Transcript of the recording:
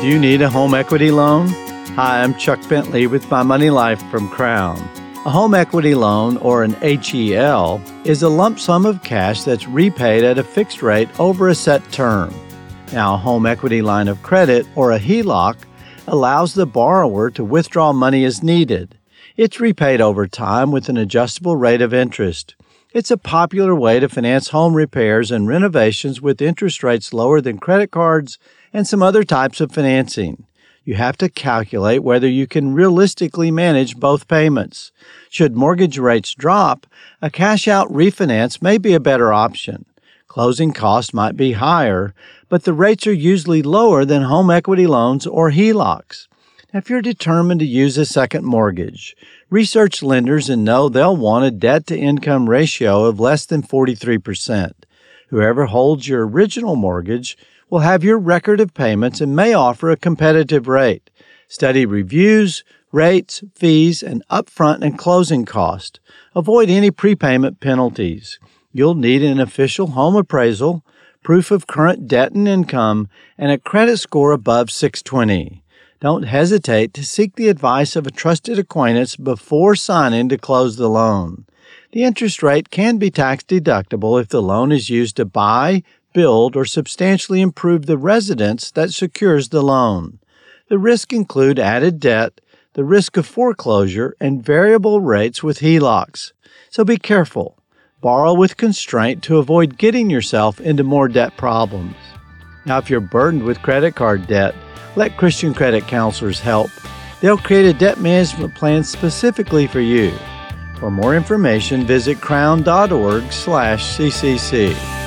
Do you need a home equity loan? Hi, I'm Chuck Bentley with My Money Life from Crown. A home equity loan, or an HEL, is a lump sum of cash that's repaid at a fixed rate over a set term. Now, a home equity line of credit, or a HELOC, allows the borrower to withdraw money as needed. It's repaid over time with an adjustable rate of interest. It's a popular way to finance home repairs and renovations with interest rates lower than credit cards and some other types of financing. You have to calculate whether you can realistically manage both payments. Should mortgage rates drop, a cash-out refinance may be a better option. Closing costs might be higher, but the rates are usually lower than home equity loans or HELOCs. If you're determined to use a second mortgage, research lenders and know they'll want a debt-to-income ratio of less than 43%. Whoever holds your original mortgage will have your record of payments and may offer a competitive rate. Study reviews, rates, fees, and upfront and closing costs. Avoid any prepayment penalties. You'll need an official home appraisal, proof of current debt and income, and a credit score above 620. Don't hesitate to seek the advice of a trusted acquaintance before signing to close the loan. The interest rate can be tax deductible if the loan is used to buy, build, or substantially improve the residence that secures the loan. The risks include added debt, the risk of foreclosure, and variable rates with HELOCs. So be careful. Borrow with constraint to avoid getting yourself into more debt problems. Now, if you're burdened with credit card debt, let Christian Credit Counselors help. They'll create a debt management plan specifically for you. For more information, visit crown.org/CCC.